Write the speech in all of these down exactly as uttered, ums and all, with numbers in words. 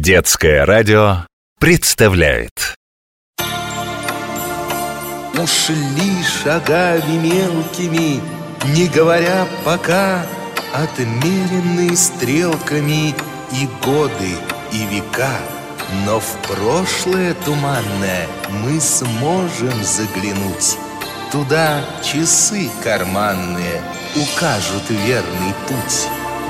Детское радио представляет. Ушли шагами мелкими, не говоря пока, отмеренные стрелками и годы, и века. Но в прошлое туманное мы сможем заглянуть. Туда часы карманные укажут верный путь.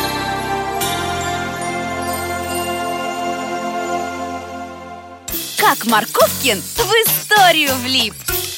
Как Морковкин в историю влип.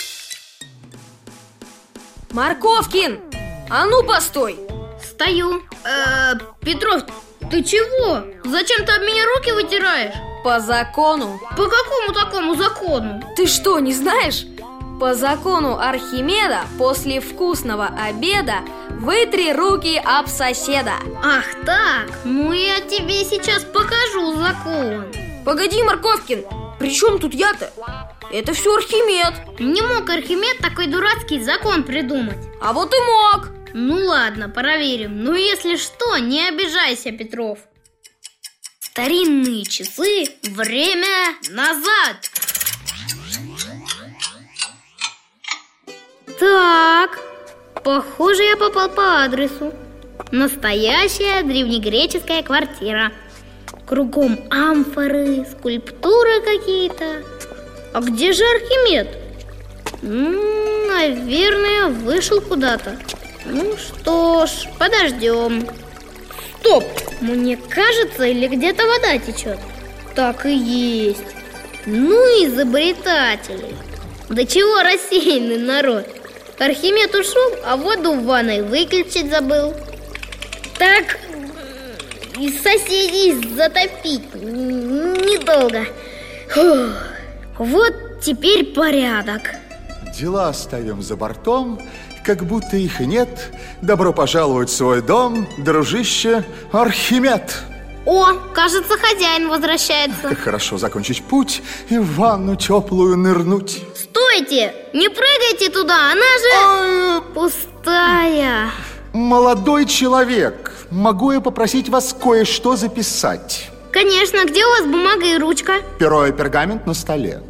Морковкин, а ну постой! Стою. э, Петров, ты чего? Зачем ты об меня руки вытираешь? По закону. По какому такому закону? Ты что, не знаешь? По закону Архимеда после вкусного обеда вытри руки об соседа. Ах так, ну я тебе сейчас покажу закон. Погоди, Морковкин, при чем тут я-то? Это все Архимед. Не мог Архимед такой дурацкий закон придумать. А вот и мог. Ну ладно, проверим. Ну если что, не обижайся, Петров. Старинные часы, время назад. Так, похоже, я попал по адресу. Настоящая древнегреческая квартира. Кругом амфоры, скульптуры какие-то. А где же Архимед? Ну, наверное, вышел куда-то. Ну что ж, подождем. Стоп! Мне кажется, или где-то вода течет? Так и есть. Ну, изобретатели. Да чего рассеянный народ. Архимед ушел, а воду в ванной выключить забыл. Так, и соседей затопить недолго. Фух. Вот теперь порядок. Дела оставим за бортом, как будто их и нет. Добро пожаловать в свой дом, дружище Архимед. О, кажется, хозяин возвращается. Как хорошо закончить путь и в ванну теплую нырнуть. Стойте! Не прыгайте туда, она же А... пустая. Молодой человек, могу я попросить вас кое-что записать? Конечно, где у вас бумага и ручка? Перо и пергамент на столе.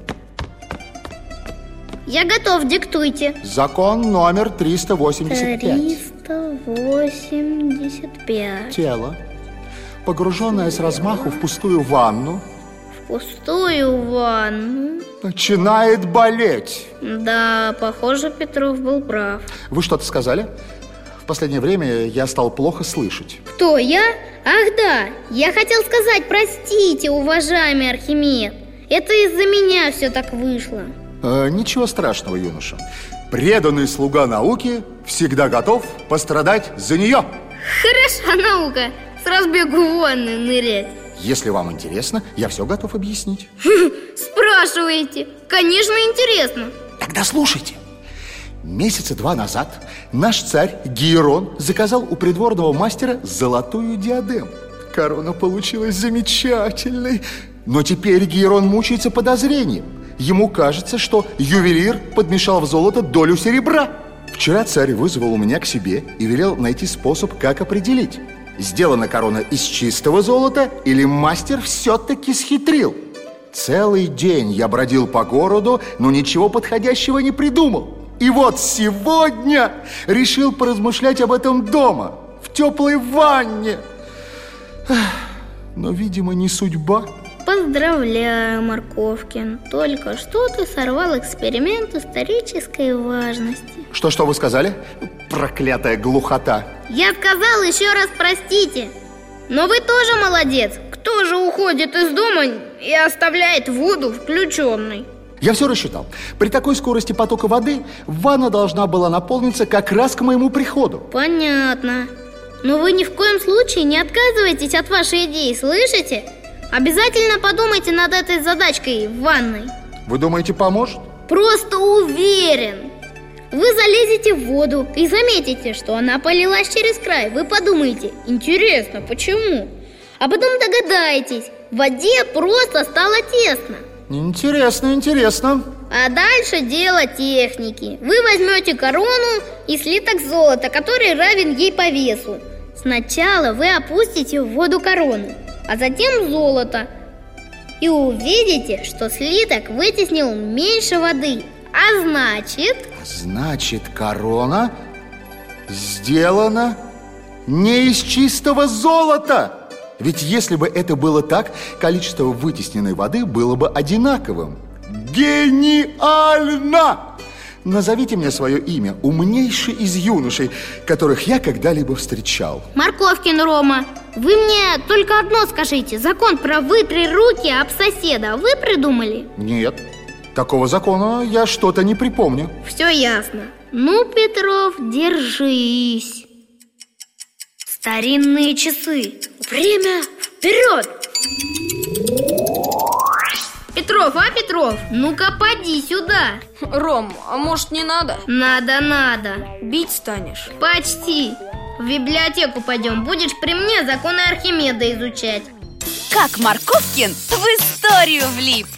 Я готов, диктуйте. Закон номер триста восемьдесят пять. триста восемьдесят пять. Тело, погруженное с размаху в пустую ванну, В пустую ванну. начинает болеть. Да, похоже, Петров был прав. Вы что-то сказали? В последнее время я стал плохо слышать. Кто, я? Ах да, я хотел сказать, простите, уважаемый Архимед. Это из-за меня все так вышло. э, Ничего страшного, юноша. Преданный слуга науки всегда готов пострадать за нее. Хороша наука, с разбегу в ванную нырять. Если вам интересно, я все готов объяснить. Спрашиваете? Конечно, интересно. Тогда слушайте. Месяца два назад наш царь Гейрон заказал у придворного мастера золотую диадему. Корона получилась замечательной. Но теперь Гейрон мучается подозрением. Ему кажется, что ювелир подмешал в золото долю серебра. Вчера царь вызвал у меня к себе и велел найти способ, как определить, сделана корона из чистого золота или мастер все-таки схитрил. Целый день я бродил по городу, но ничего подходящего не придумал. И вот сегодня решил поразмышлять об этом дома, в теплой ванне. Но, видимо, не судьба. Поздравляю, Морковкин. Только что ты сорвал эксперимент исторической важности. Что-что вы сказали? Проклятая глухота. Я сказал еще раз простите. Но вы тоже молодец. Кто же уходит из дома и оставляет воду включенной? Я все рассчитал. При такой скорости потока воды ванна должна была наполниться как раз к моему приходу. Понятно. Но вы ни в коем случае не отказывайтесь от вашей идеи, слышите? Обязательно подумайте над этой задачкой в ванной. Вы думаете, поможет? Просто уверен. Вы залезете в воду и заметите, что она полилась через край. Вы подумаете, интересно, почему? А потом догадаетесь, в воде просто стало тесно. Интересно, интересно. А дальше дело техники. Вы возьмете корону и слиток золота, который равен ей по весу. Сначала вы опустите в воду корону, а затем золото. И увидите, что слиток вытеснил меньше воды. А значит... Значит, корона сделана не из чистого золота. Ведь если бы это было так, количество вытесненной воды было бы одинаковым. Гениально! Назовите мне свое имя, умнейший из юношей, которых я когда-либо встречал. Морковкин Рома, вы мне только одно скажите. Закон про вытри руки об соседа вы придумали? Нет, такого закона я что-то не припомню. Все ясно. Ну, Петров, держись. Старинные часы. Время вперед! Петров, а, Петров, ну-ка поди сюда. Ром, а может не надо? Надо, надо. Бить станешь? Почти. В библиотеку пойдем, будешь при мне законы Архимеда изучать. Как Морковкин в историю влип.